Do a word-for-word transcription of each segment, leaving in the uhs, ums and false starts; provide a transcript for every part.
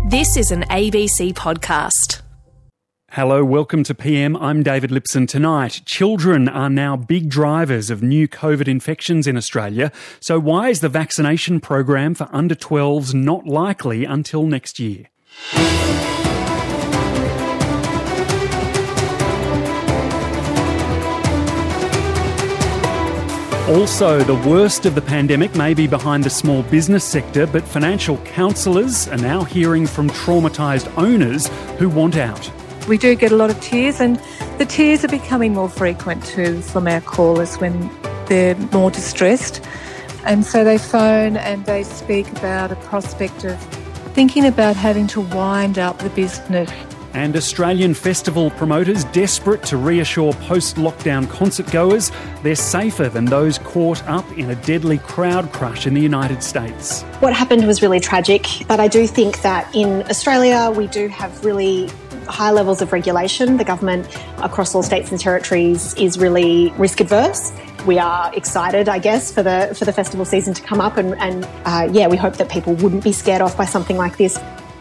This is an A B C podcast. Hello, welcome to P M. I'm David Lipson. Tonight, children are now big drivers of new COVID infections in Australia. So why is the vaccination program for under twelves not likely until next year? Also, the worst of the pandemic may be behind the small business sector, but financial counsellors are now hearing from traumatised owners who want out. We do get a lot of tears, and the tears are becoming more frequent too from our callers when they're more distressed. And so they phone and they speak about a prospect of thinking about having to wind up the business. And Australian festival promoters desperate to reassure post-lockdown concert goers they're safer than those caught up in a deadly crowd crush in the United States. What happened was really tragic, but I do think that in Australia we do have really high levels of regulation. The government across all states and territories is really risk adverse. We are excited, I guess, for the for the festival season to come up, and, and uh, yeah, we hope that people wouldn't be scared off by something like this.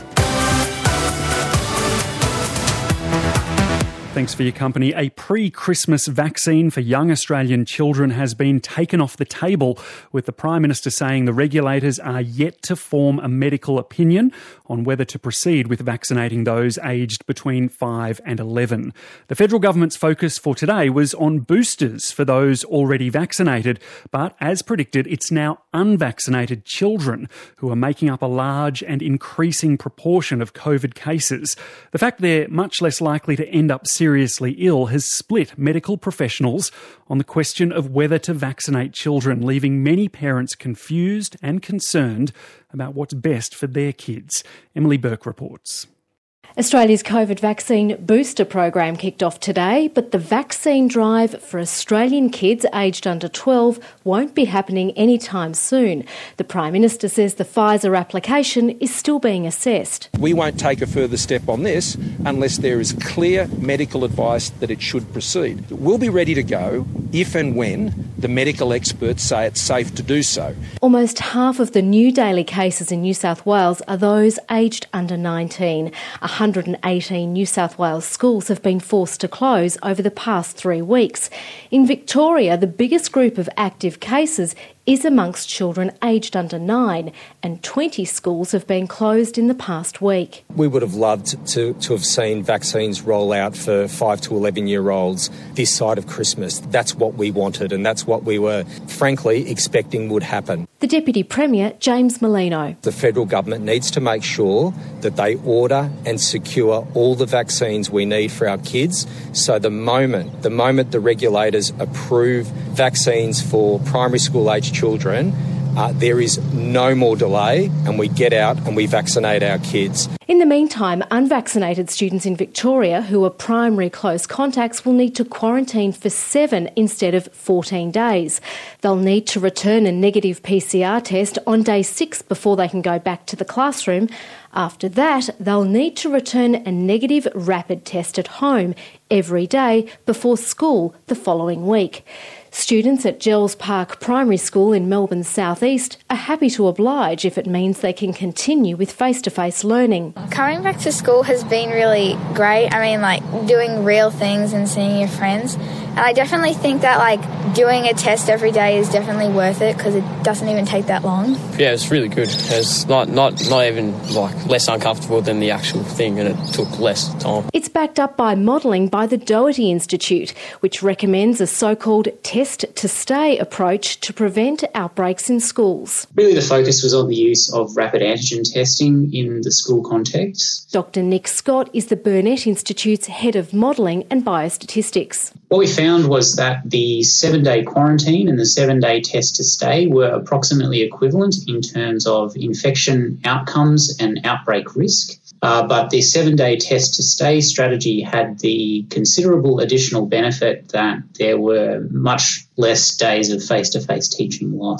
Thanks for your company. A pre-Christmas vaccine for young Australian children has been taken off the table, with the Prime Minister saying the regulators are yet to form a medical opinion on whether to proceed with vaccinating those aged between five and eleven. The federal government's focus for today was on boosters for those already vaccinated, but as predicted, it's now unvaccinated children who are making up a large and increasing proportion of COVID cases. The fact they're much less likely to end up seriously seriously ill has split medical professionals on the question of whether to vaccinate children, leaving many parents confused and concerned about what's best for their kids. Emily Burke reports. Australia's COVID vaccine booster program kicked off today, but the vaccine drive for Australian kids aged under twelve won't be happening anytime soon. The Prime Minister says the Pfizer application is still being assessed. We won't take a further step on this unless there is clear medical advice that it should proceed. We'll be ready to go if and when the medical experts say it's safe to do so. Almost half of the new daily cases in New South Wales are those aged under nineteen. one hundred eighteen New South Wales schools have been forced to close over the past three weeks. In Victoria, the biggest group of active cases is amongst children aged under nine, and twenty schools have been closed in the past week. We would have loved to, to have seen vaccines roll out for five to eleven-year-olds this side of Christmas. That's what we wanted, and that's what we were, frankly, expecting would happen. The Deputy Premier, James Merlino. The federal government needs to make sure that they order and secure all the vaccines we need for our kids, so the moment, the moment the regulators approve vaccines for primary school-aged children, uh, there is no more delay, and we get out and we vaccinate our kids. In the meantime, unvaccinated students in Victoria who are primary close contacts will need to quarantine for seven instead of fourteen days. They'll need to return a negative P C R test on day six before they can go back to the classroom. After that, they'll need to return a negative rapid test at home every day before school the following week. Students at Gels Park Primary School in Melbourne's southeast are happy to oblige if it means they can continue with face-to-face learning. Coming back to school has been really great. I mean, like, doing real things and seeing your friends. And I definitely think that, like, doing a test every day is definitely worth it because it doesn't even take that long. Yeah, it's really good. It's not, not, not even, like, less uncomfortable than the actual thing, and it took less time. It's backed up by modelling by the Doherty Institute, which recommends a so-called test-to-stay approach to prevent outbreaks in schools. Really, the focus was on the use of rapid antigen testing in the school context. Doctor Nick Scott is the Burnett Institute's head of modelling and biostatistics. What we found was that the seven-day quarantine and the seven-day test to stay were approximately equivalent in terms of infection outcomes and outbreak risk. Uh, but the seven-day test to stay strategy had the considerable additional benefit that there were much less days of face-to-face teaching lost.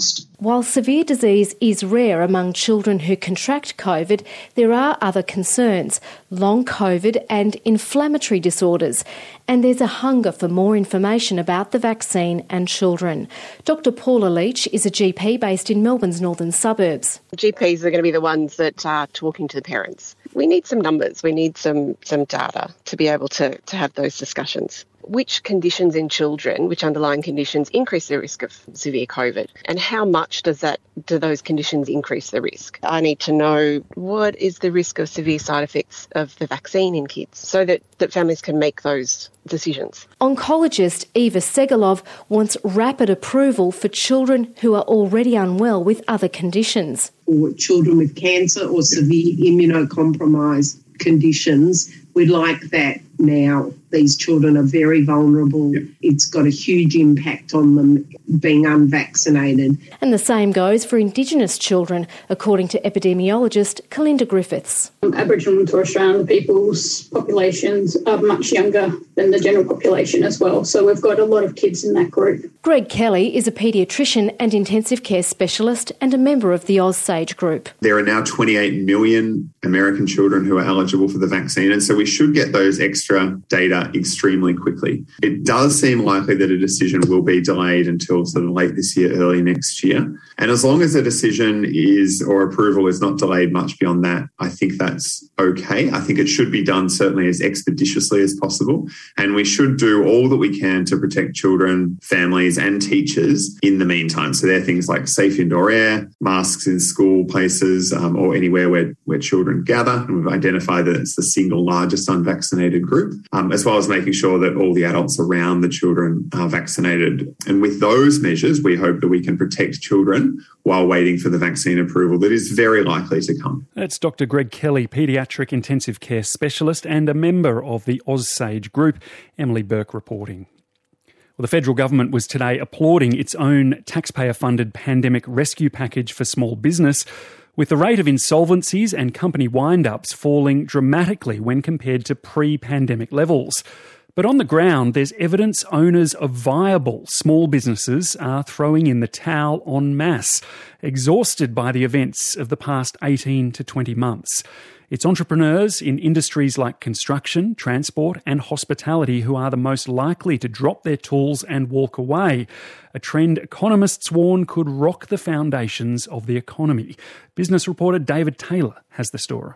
While severe disease is rare among children who contract COVID, there are other concerns, long COVID and inflammatory disorders. And there's a hunger for more information about the vaccine and children. Doctor Paula Leach is a G P based in Melbourne's northern suburbs. G Ps are going to be the ones that are talking to the parents. We need some numbers, we need some, some data to be able to, to have those discussions. Which conditions in children, which underlying conditions increase the risk of severe COVID, and how much does that do those conditions increase the risk? I need to know what is the risk of severe side effects of the vaccine in kids so that, that families can make those decisions. Oncologist Eva Segalov wants rapid approval for children who are already unwell with other conditions. For children with cancer or severe immunocompromised conditions, we'd like that now. These children are very vulnerable. Yep. It's got a huge impact on them being unvaccinated. And the same goes for Indigenous children, according to epidemiologist Kalinda Griffiths. Aboriginal and Torres Strait Islander people's populations are much younger than the general population as well, so we've got a lot of kids in that group. Greg Kelly is a paediatrician and intensive care specialist and a member of the AusSage group. There are now twenty-eight million American children who are eligible for the vaccine, and so we should get those extra data extremely quickly. It does seem likely that a decision will be delayed until sort of late this year, early next year. And as long as a decision is or approval is not delayed much beyond that, I think that's okay. I think it should be done certainly as expeditiously as possible. And we should do all that we can to protect children, families and teachers in the meantime. So there are things like safe indoor air, masks in school places um, or anywhere where, where children gather. And we've identified that it's the single largest unvaccinated group, um, as well as making sure that all the adults around the children are vaccinated. And with those measures, we hope that we can protect children while waiting for the vaccine approval that is very likely to come. That's Doctor Greg Kelly, paediatric intensive care specialist and a member of the AusSage group. Emily Burke reporting. Well, the federal government was today applauding its own taxpayer-funded pandemic rescue package for small business, with the rate of insolvencies and company wind-ups falling dramatically when compared to pre-pandemic levels. But on the ground, there's evidence owners of viable small businesses are throwing in the towel en masse, exhausted by the events of the past eighteen to twenty months. It's entrepreneurs in industries like construction, transport and hospitality who are the most likely to drop their tools and walk away, a trend economists warn could rock the foundations of the economy. Business reporter David Taylor has the story.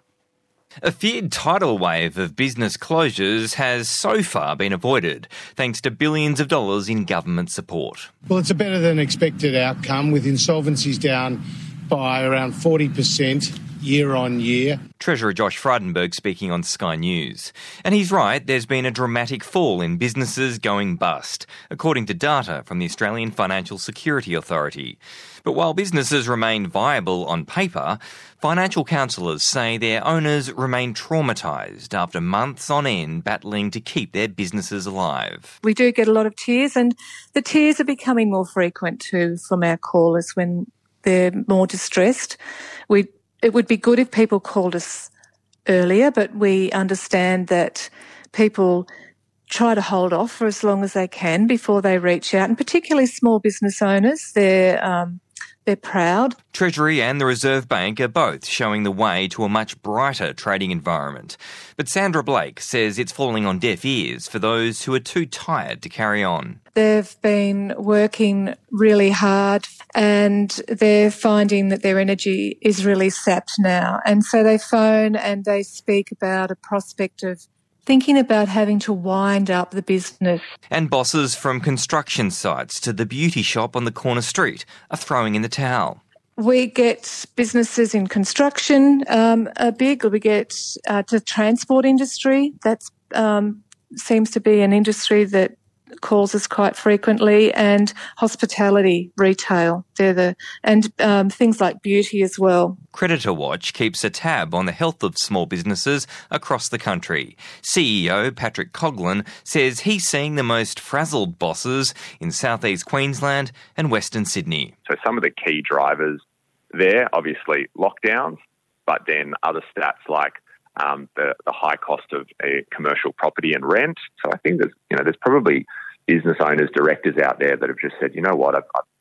A feared tidal wave of business closures has so far been avoided, thanks to billions of dollars in government support. Well, it's a better than expected outcome, with insolvencies down by around forty percent year on year. Treasurer Josh Frydenberg speaking on Sky News. And he's right, there's been a dramatic fall in businesses going bust, according to data from the Australian Financial Security Authority. But while businesses remain viable on paper, financial counsellors say their owners remain traumatised after months on end battling to keep their businesses alive. We do get a lot of tears, and the tears are becoming more frequent too from our callers when they're more distressed. We It would be good if people called us earlier, but we understand that people try to hold off for as long as they can before they reach out, and particularly small business owners. They're um, they're proud. Treasury and the Reserve Bank are both showing the way to a much brighter trading environment. But Sandra Blake says it's falling on deaf ears for those who are too tired to carry on. They've been working really hard and they're finding that their energy is really sapped now. And so they phone and they speak about a prospect of thinking about having to wind up the business. And bosses from construction sites to the beauty shop on the corner street are throwing in the towel. We get businesses in construction um, are big. We get uh, the transport industry. That um, seems to be an industry that calls us quite frequently, and hospitality, retail. They're the and um, things like beauty as well. Creditor Watch keeps a tab on the health of small businesses across the country. C E O Patrick Coughlin says he's seeing the most frazzled bosses in southeast Queensland and Western Sydney. So some of the key drivers there, obviously lockdowns, but then other stats like um, the, the high cost of a commercial property and rent. So I think there's, you know, there's probably business owners, directors out there that have just said, you know what, I've,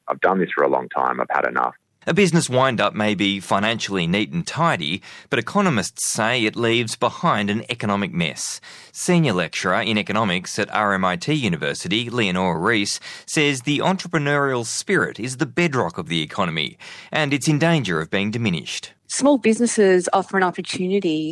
I've done this for a long time. I've had enough. A business wind-up may be financially neat and tidy, but economists say it leaves behind an economic mess. Senior lecturer in economics at R M I T University, Leonora Rees, says the entrepreneurial spirit is the bedrock of the economy, and it's in danger of being diminished. Small businesses offer an opportunity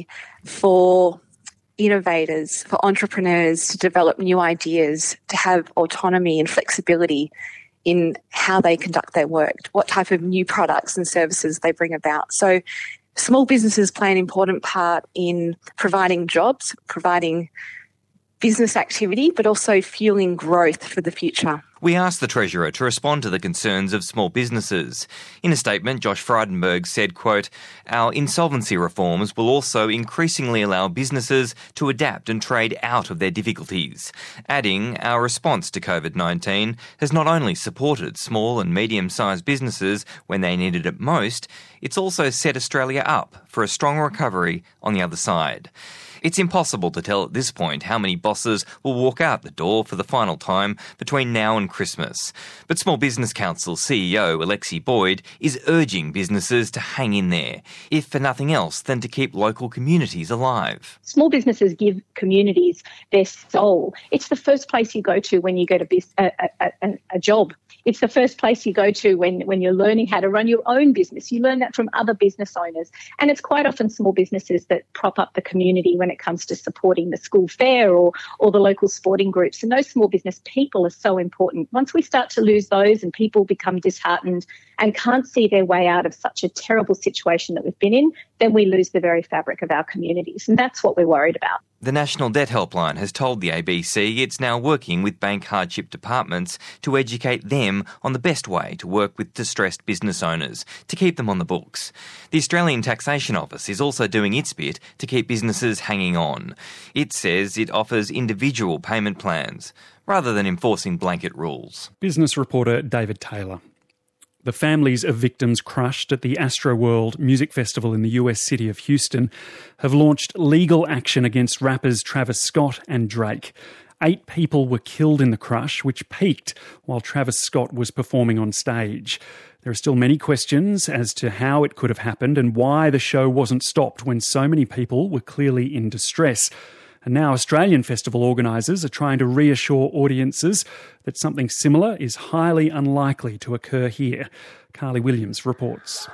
for innovators, for entrepreneurs to develop new ideas, to have autonomy and flexibility in how they conduct their work, what type of new products and services they bring about. So small businesses play an important part in providing jobs, providing business activity, but also fueling growth for the future. We asked the Treasurer to respond to the concerns of small businesses. In a statement, Josh Frydenberg said, quote, "Our insolvency reforms will also increasingly allow businesses to adapt and trade out of their difficulties." Adding, "Our response to COVID nineteen has not only supported small and medium-sized businesses when they needed it most, it's also set Australia up for a strong recovery on the other side." It's impossible to tell at this point how many bosses will walk out the door for the final time between now and Christmas. But Small Business Council C E O Alexi Boyd is urging businesses to hang in there, if for nothing else than to keep local communities alive. Small businesses give communities their soul. It's the first place you go to when you get a, bis- a, a, a, a job. It's the first place you go to when, when you're learning how to run your own business. You learn that from other business owners. And it's quite often small businesses that prop up the community when it comes to supporting the school fair or, or the local sporting groups. And those small business people are so important. Once we start to lose those and people become disheartened and can't see their way out of such a terrible situation that we've been in, then we lose the very fabric of our communities. And that's what we're worried about. The National Debt Helpline has told the A B C it's now working with bank hardship departments to educate them on the best way to work with distressed business owners to keep them on the books. The Australian Taxation Office is also doing its bit to keep businesses hanging on. It says it offers individual payment plans rather than enforcing blanket rules. Business reporter David Taylor. The families of victims crushed at the Astroworld Music Festival in the U S city of Houston have launched legal action against rappers Travis Scott and Drake. Eight people were killed in the crush, which peaked while Travis Scott was performing on stage. There are still many questions as to how it could have happened and why the show wasn't stopped when so many people were clearly in distress. And now Australian festival organisers are trying to reassure audiences that something similar is highly unlikely to occur here. Carly Williams reports.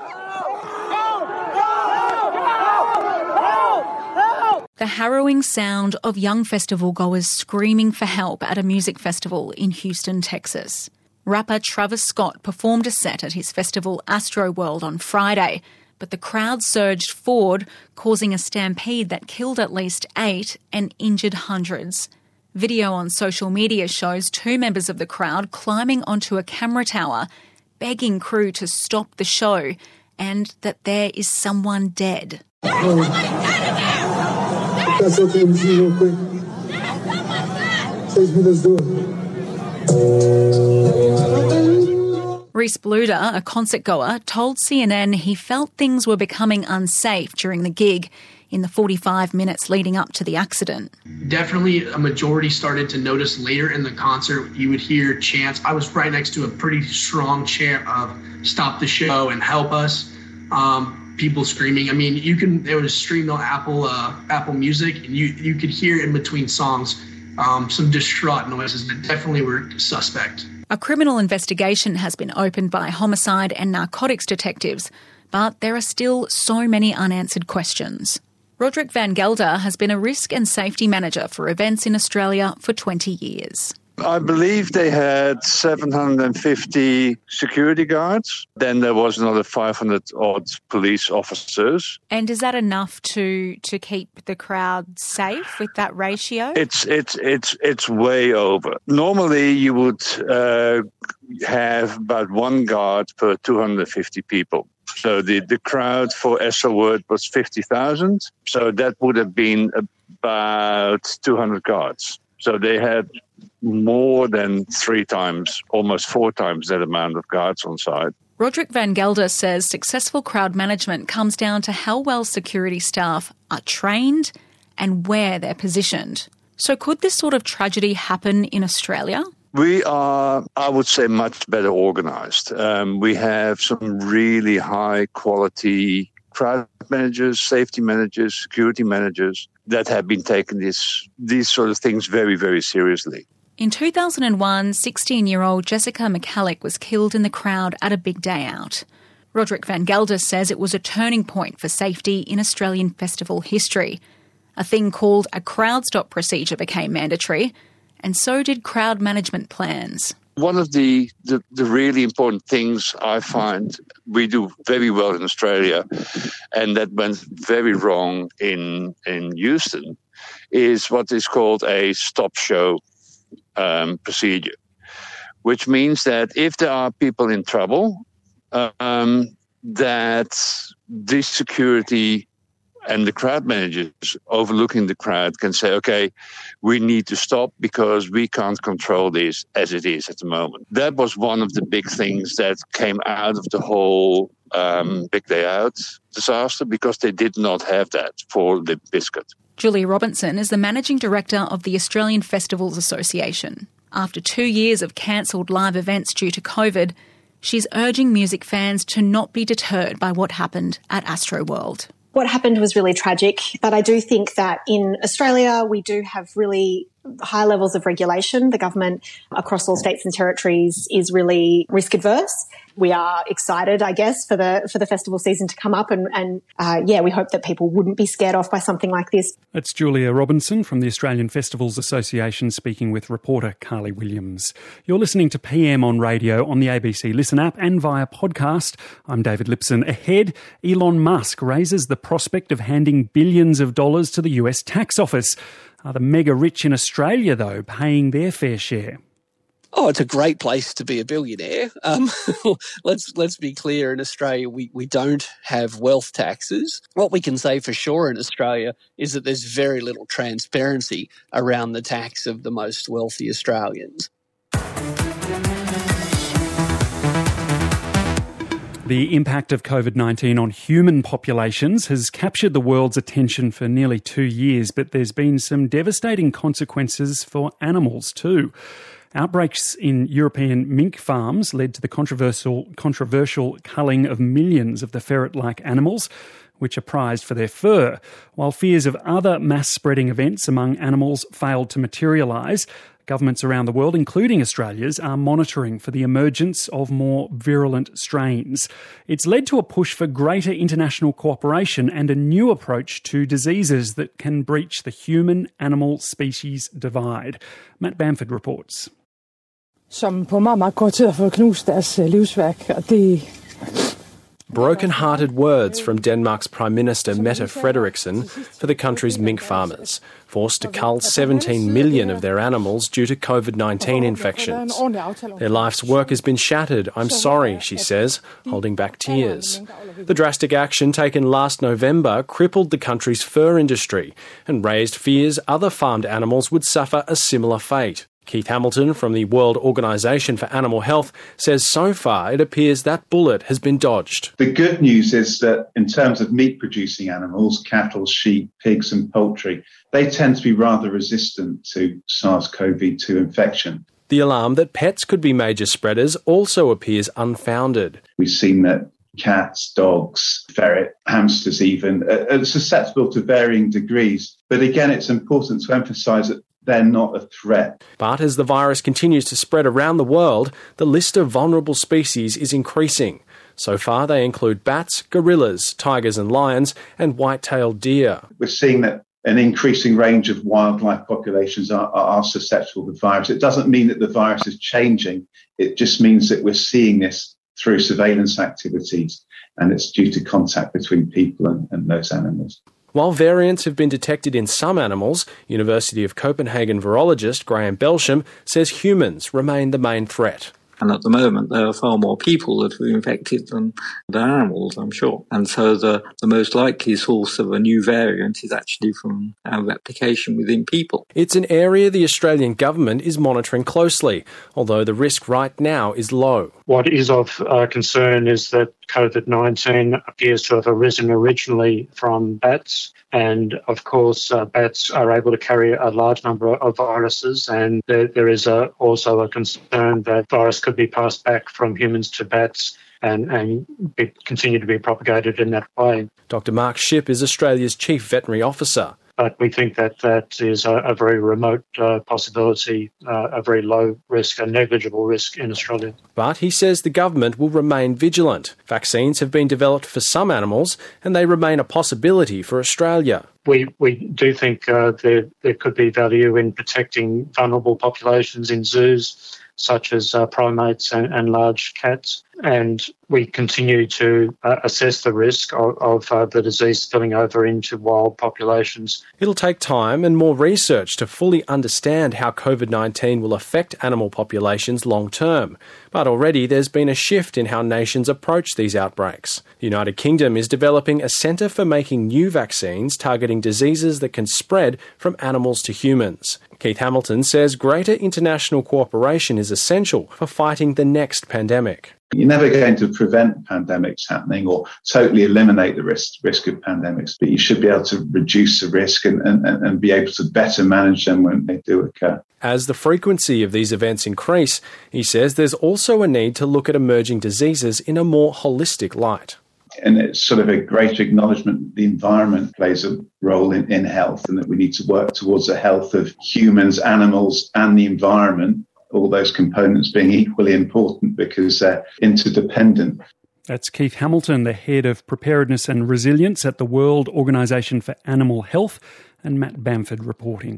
The harrowing sound of young festival goers screaming for help at a music festival in Houston, Texas. Rapper Travis Scott performed a set at his festival Astroworld on Friday, but the crowd surged forward, causing a stampede that killed at least eight and injured hundreds. Video on social media shows two members of the crowd climbing onto a camera tower, begging crew to stop the show, and that there is someone dead. That's okay with you real quick. Chase me, let's do it. Reese Bluder, a concert goer, told C N N he felt things were becoming unsafe during the gig in the forty-five minutes leading up to the accident. Definitely a majority started to notice later in the concert. You would hear chants. I was right next to a pretty strong chant of "Stop the show" and "Help us." Um, people screaming. I mean, you can. It was streamed on Apple uh, Apple Music, and you you could hear in between songs um, some distraught noises that definitely were suspect. A criminal investigation has been opened by homicide and narcotics detectives, but there are still so many unanswered questions. Roderick Van Gelder has been a risk and safety manager for events in Australia for twenty years. I believe they had seven hundred fifty security guards. Then there was another five hundred odd police officers. And is that enough to to keep the crowd safe with that ratio? It's it's it's it's way over. Normally, you would uh, have about one guard per two hundred fifty people. So the, the crowd for Astroworld was fifty thousand. So that would have been about two hundred guards. So they had more than three times, almost four times that amount of guards on site. Roderick Van Gelder says successful crowd management comes down to how well security staff are trained and where they're positioned. So could this sort of tragedy happen in Australia? We are, I would say, much better organized. Um, we have some really high quality crowd managers, safety managers, security managers that have been taking this these sort of things very, very seriously. In two thousand one, sixteen-year-old Jessica McCallick was killed in the crowd at a big day out. Roderick Van Gelder says it was a turning point for safety in Australian festival history. A thing called a crowd stop procedure became mandatory, and so did crowd management plans. One of the, the, the really important things I find we do very well in Australia, and that went very wrong in, in Houston, is what is called a stop-show um, procedure, which means that if there are people in trouble, um, that the security and the crowd managers overlooking the crowd can say, okay, we need to stop because we can't control this as it is at the moment. That was one of the big things that came out of the whole um, Big Day Out disaster, because they did not have that for Limp Bizkit. Julia Robinson is the Managing Director of the Australian Festivals Association. After two years of cancelled live events due to COVID, she's urging music fans to not be deterred by what happened at Astroworld. What happened was really tragic, but I do think that in Australia we do have really high levels of regulation. The government across all states and territories is really risk adverse. We are excited, I guess, for the for the festival season to come up, and, and uh, yeah, we hope that people wouldn't be scared off by something like this. That's Julia Robinson from the Australian Festivals Association speaking with reporter Carly Williams. You're listening to P M on radio on the A B C Listen app and via podcast. I'm David Lipson. Ahead, Elon Musk raises the prospect of handing billions of dollars to the U S tax office. Are the mega rich in Australia, though, paying their fair share? Oh, it's a great place to be a billionaire. Um, let's let's be clear. In Australia, we, we don't have wealth taxes. What we can say for sure in Australia is that there's very little transparency around the tax of the most wealthy Australians. The impact of COVID nineteen on human populations has captured the world's attention for nearly two years, but there's been some devastating consequences for animals too. Outbreaks in European mink farms led to the controversial controversial culling of millions of the ferret-like animals, which are prized for their fur. While fears of other mass-spreading events among animals failed to materialise, governments around the world, including Australia's, are monitoring for the emergence of more virulent strains. It's led to a push for greater international cooperation and a new approach to diseases that can breach the human-animal species divide. Matt Bamford reports. Som på meget, meget kort tid har fået knust deres livsværk, og det Broken-hearted words from Denmark's Prime Minister Mette Frederiksen for the country's mink farmers, forced to cull seventeen million of their animals due to COVID nineteen infections. Their life's work has been shattered. I'm sorry, she says, holding back tears. The drastic action taken last November crippled the country's fur industry and raised fears other farmed animals would suffer a similar fate. Keith Hamilton from the World Organisation for Animal Health says so far it appears that bullet has been dodged. The good news is that in terms of meat-producing animals, cattle, sheep, pigs and poultry, they tend to be rather resistant to SARS-C o V two infection. The alarm that pets could be major spreaders also appears unfounded. We've seen that cats, dogs, ferret, hamsters even, are susceptible to varying degrees. But again, it's important to emphasise that they're not a threat. But as the virus continues to spread around the world, the list of vulnerable species is increasing. So far, they include bats, gorillas, tigers and lions, and white-tailed deer. We're seeing that an increasing range of wildlife populations are, are susceptible to the virus. It doesn't mean that the virus is changing. It just means that we're seeing this through surveillance activities, and it's due to contact between people and, and those animals. While variants have been detected in some animals, University of Copenhagen virologist Graham Belsham says humans remain the main threat. And at the moment, there are far more people that are infected than the animals, I'm sure. And so the, the most likely source of a new variant is actually from our replication within people. It's an area the Australian government is monitoring closely, although the risk right now is low. What is of uh, concern is that COVID nineteen appears to have arisen originally from bats And of course, uh, bats are able to carry a large number of viruses, and there, there is a, also a concern that virus could be passed back from humans to bats and, and be, continue to be propagated in that way. Doctor Mark Shipp is Australia's Chief Veterinary Officer. But we think that that is a, a very remote uh, possibility, uh, a very low risk, a negligible risk in Australia. But he says the government will remain vigilant. Vaccines have been developed for some animals and they remain a possibility for Australia. We we do think uh, there, there could be value in protecting vulnerable populations in zoos, such as uh, primates and, and large cats. And we continue to uh, assess the risk of, of uh, the disease spilling over into wild populations. It'll take time and more research to fully understand how COVID nineteen will affect animal populations long term. But already there's been a shift in how nations approach these outbreaks. The United Kingdom is developing a centre for making new vaccines targeting diseases that can spread from animals to humans. Keith Hamilton says greater international cooperation is essential for fighting the next pandemic. You're never going to prevent pandemics happening or totally eliminate the risk, risk of pandemics, but you should be able to reduce the risk and, and, and be able to better manage them when they do occur. As the frequency of these events increase, he says there's also a need to look at emerging diseases in a more holistic light. And it's sort of a greater acknowledgement that the environment plays a role in, in health and that we need to work towards the health of humans, animals and the environment, all those components being equally important because they're interdependent. That's Keith Hamilton, the head of preparedness and resilience at the World Organisation for Animal Health, and Matt Bamford reporting.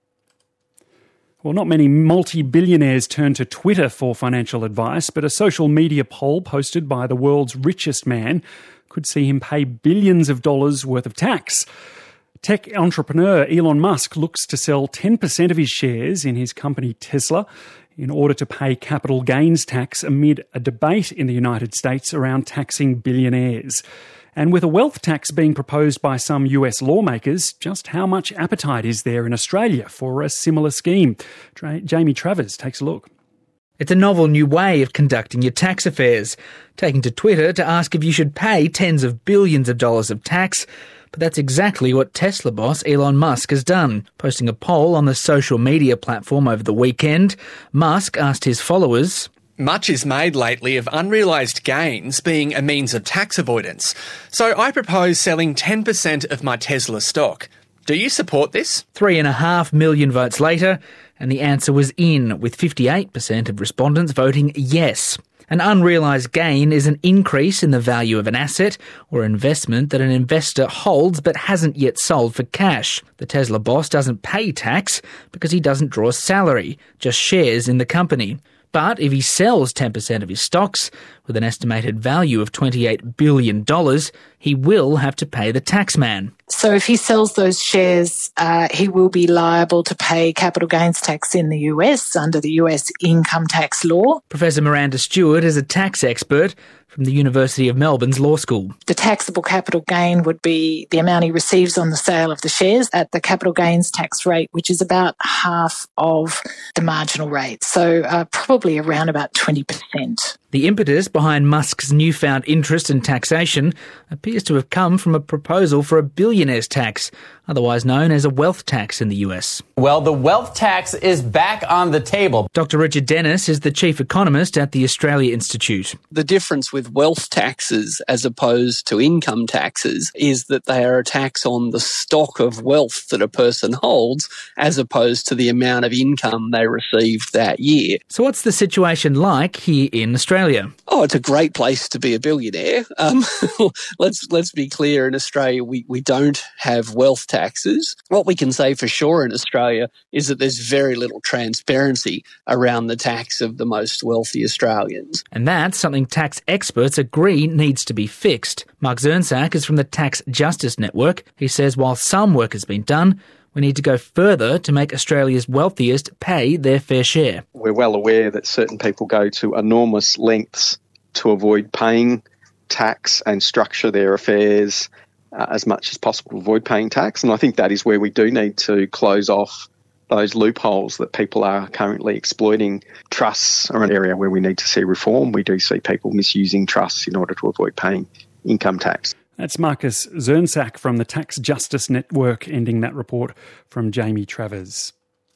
Well, not many multi-billionaires turn to Twitter for financial advice, but a social media poll posted by the world's richest man could see him pay billions of dollars worth of tax. Tech entrepreneur Elon Musk looks to sell ten percent of his shares in his company Tesla in order to pay capital gains tax amid a debate in the United States around taxing billionaires. And with a wealth tax being proposed by some U S lawmakers, just how much appetite is there in Australia for a similar scheme? Tra- Jamie Travers takes a look. It's a novel new way of conducting your tax affairs, taking to Twitter to ask if you should pay tens of billions of dollars of tax. But that's exactly what Tesla boss Elon Musk has done. Posting a poll on the social media platform over the weekend, Musk asked his followers, "Much is made lately of unrealised gains being a means of tax avoidance. So I propose selling ten percent of my Tesla stock. Do you support this?" Three and a half million votes later, and the answer was in, with fifty-eight percent of respondents voting yes. An unrealised gain is an increase in the value of an asset or investment that an investor holds but hasn't yet sold for cash. The Tesla boss doesn't pay tax because he doesn't draw salary, just shares in the company. But if he sells ten percent of his stocks, with an estimated value of twenty-eight billion dollars, he will have to pay the taxman. So if he sells those shares, uh, he will be liable to pay capital gains tax in the U S under the U S income tax law. Professor Miranda Stewart is a tax expert from the University of Melbourne's Law School. The taxable capital gain would be the amount he receives on the sale of the shares at the capital gains tax rate, which is about half of the marginal rate. So uh, probably around about twenty percent. The impetus behind Musk's newfound interest in taxation appears to have come from a proposal for a billionaire's tax, otherwise known as a wealth tax in the U S. Well, the wealth tax is back on the table. Doctor Richard Dennis is the chief economist at the Australia Institute. The difference with wealth taxes as opposed to income taxes is that they are a tax on the stock of wealth that a person holds as opposed to the amount of income they received that year. So what's the situation like here in Australia? Oh, it's a great place to be a billionaire. Um, let's let's be clear, in Australia we, we don't have wealth taxes. What we can say for sure in Australia is that there's very little transparency around the tax of the most wealthy Australians. And that's something tax experts agree needs to be fixed. Mark Zernsak is from the Tax Justice Network. He says while some work has been done, we need to go further to make Australia's wealthiest pay their fair share. We're well aware that certain people go to enormous lengths to avoid paying tax and structure their affairs uh, as much as possible to avoid paying tax. And I think that is where we do need to close off those loopholes that people are currently exploiting. Trusts are an area where we need to see reform. We do see people misusing trusts in order to avoid paying income tax. That's Marcus Zernsack from the Tax Justice Network, ending that report from Jamie Travers.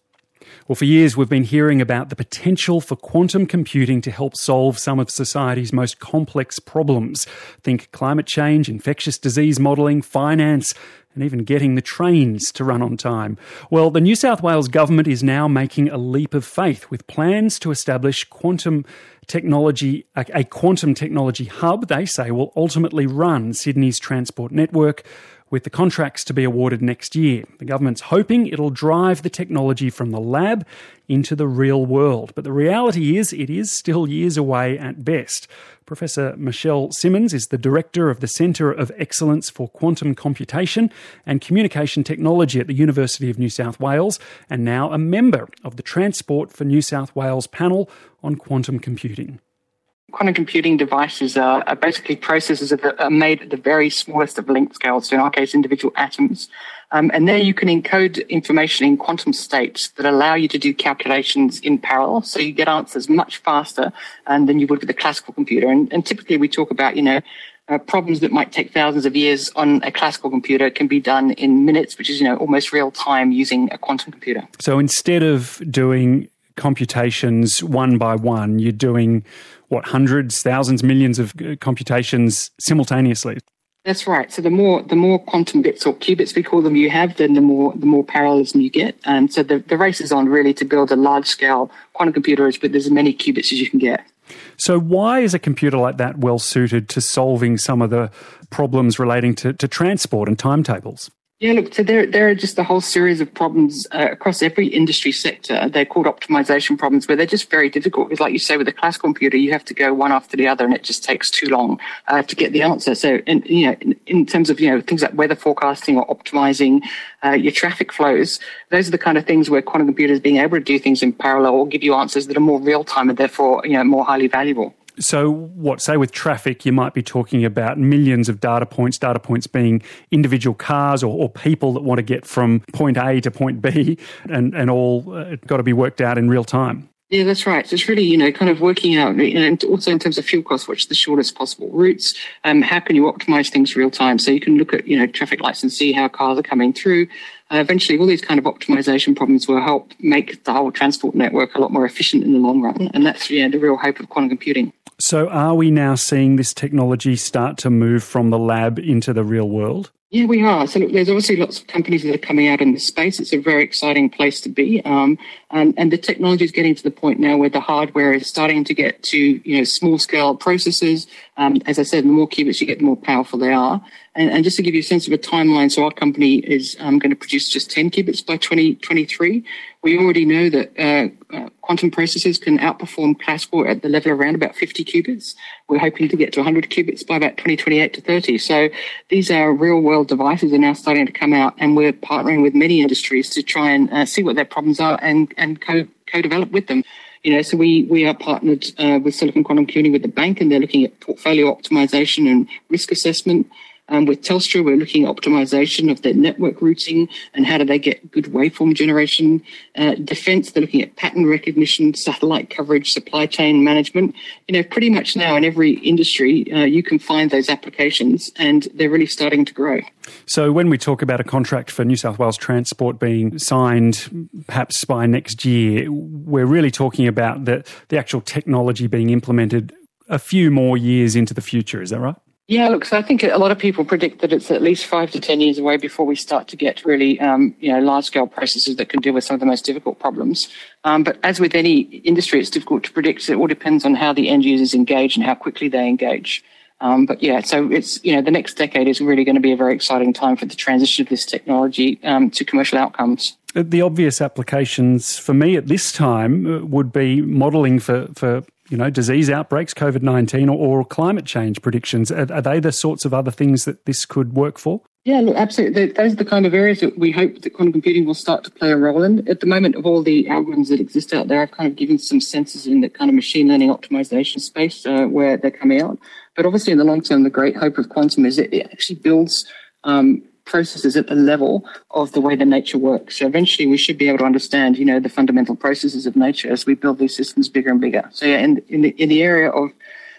Well, for years we've been hearing about the potential for quantum computing to help solve some of society's most complex problems. Think climate change, infectious disease modelling, finance, and even getting the trains to run on time. Well, the New South Wales government is now making a leap of faith with plans to establish quantum technology, a, a quantum technology hub, they say, will ultimately run Sydney's transport network, with the contracts to be awarded next year. The government's hoping it'll drive the technology from the lab into the real world. But the reality is it is still years away at best. Professor Michelle Simmons is the Director of the Centre of Excellence for Quantum Computation and Communication Technology at the University of New South Wales, and now a member of the Transport for New South Wales panel on quantum computing. Quantum computing devices are, are basically processors that are made at the very smallest of length scales, so in our case, individual atoms. Um, and there you can encode information in quantum states that allow you to do calculations in parallel, so you get answers much faster um, than you would with a classical computer. And, and typically we talk about, you know, uh, problems that might take thousands of years on a classical computer can be done in minutes, which is, you know, almost real time using a quantum computer. So instead of doing computations one by one, you're doing what, hundreds, thousands, millions of computations simultaneously? That's right. So the more the more quantum bits or qubits we call them you have, then the more the more parallelism you get. And so the, the race is on really to build a large scale quantum computer with as many qubits as you can get. So why is a computer like that well suited to solving some of the problems relating to, to transport and timetables? Yeah, look, so there, there are just a whole series of problems uh, across every industry sector. They're called optimization problems, where they're just very difficult. Because like you say, with a classical computer, you have to go one after the other, and it just takes too long uh, to get the answer. So, in, you know, in, in terms of, you know, things like weather forecasting or optimizing uh, your traffic flows, those are the kind of things where quantum computers being able to do things in parallel or give you answers that are more real time and therefore, you know, more highly valuable. So what, say with traffic, you might be talking about millions of data points, data points being individual cars or, or people that want to get from point A to point B, and, and all uh, got to be worked out in real time. Yeah, that's right. So it's really, you know, kind of working out, and also in terms of fuel costs, what's the shortest possible routes, um, how can you optimize things real time? So you can look at, you know, traffic lights and see how cars are coming through. Uh, eventually, all these kind of optimization problems will help make the whole transport network a lot more efficient in the long run. And that's, yeah, the real hope of quantum computing. So are we now seeing this technology start to move from the lab into the real world? Yeah, we are. So look, there's obviously lots of companies that are coming out in this space. It's a very exciting place to be. Um, and, and the technology is getting to the point now where the hardware is starting to get to, you know, small scale processors. Um, as I said, the more qubits you get, the more powerful they are. And, and just to give you a sense of a timeline, so our company is um, going to produce just ten qubits by twenty twenty-three. We already know that uh, uh, quantum processors can outperform classical at the level around about fifty qubits. We're hoping to get to one hundred qubits by about twenty twenty-eight to thirty. So these are real-world devices are now starting to come out, and we're partnering with many industries to try and uh, see what their problems are and, and co- co-develop with them. You know, so we, we are partnered uh, with Silicon Quantum Computing with the bank, and they're looking at portfolio optimization and risk assessment. Um, with Telstra, we're looking at optimization of their network routing and how do they get good waveform generation. Uh, defense, they're looking at pattern recognition, satellite coverage, supply chain management. You know, pretty much now in every industry, uh, you can find those applications, and they're really starting to grow. So when we talk about a contract for New South Wales Transport being signed perhaps by next year, we're really talking about the, the actual technology being implemented a few more years into the future. Is that right? Yeah, look, so I think a lot of people predict that it's at least five to ten years away before we start to get really, um, you know, large-scale processes that can deal with some of the most difficult problems. Um, but as with any industry, it's difficult to predict. It all depends on how the end users engage and how quickly they engage. Um, but yeah, so it's, you know, the next decade is really going to be a very exciting time for the transition of this technology um, to commercial outcomes. The obvious applications for me at this time would be modelling for, for you know, disease outbreaks, COVID nineteen, or, or climate change predictions. Are, are they the sorts of other things that this could work for? Yeah, look, absolutely. Those are the kind of areas that we hope that quantum computing will start to play a role in. At the moment, of all the algorithms that exist out there, I've kind of given some senses in the kind of machine learning optimization space uh, where they're coming out. But obviously, in the long term, the great hope of quantum is it, it actually builds um, processes at the level of the way that nature works. So eventually, we should be able to understand, you know, the fundamental processes of nature as we build these systems bigger and bigger. So yeah, in, in the in the area of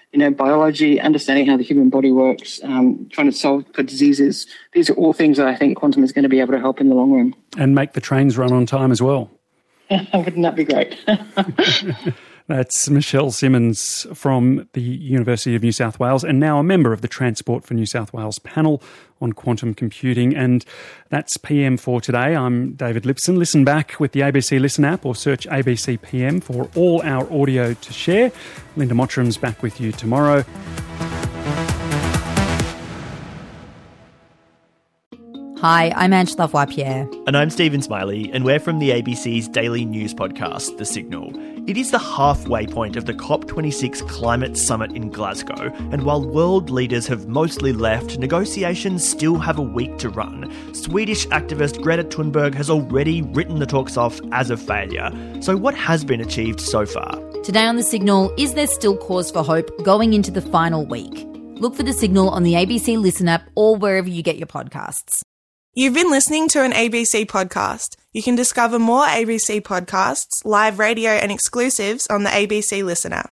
you know, biology, understanding how the human body works, um, trying to solve for diseases. These are all things that I think quantum is going to be able to help in the long run. And make the trains run on time as well. Wouldn't that be great? That's Michelle Simmons from the University of New South Wales, and now a member of the Transport for New South Wales panel on quantum computing. And that's P M for today. I'm David Lipson. Listen back with the A B C Listen app or search A B C P M for all our audio to share. Linda Mottram's back with you tomorrow. Hi, I'm Ange Lavoie-Pierre. And I'm Stephen Smiley, and we're from the A B C's daily news podcast, The Signal. It is the halfway point of the COP twenty-six Climate Summit in Glasgow, and while world leaders have mostly left, negotiations still have a week to run. Swedish activist Greta Thunberg has already written the talks off as a failure. So what has been achieved so far? Today on The Signal, is there still cause for hope going into the final week? Look for The Signal on the A B C Listen app or wherever you get your podcasts. You've been listening to an A B C podcast. You can discover more A B C podcasts, live radio and exclusives on the A B C Listen app.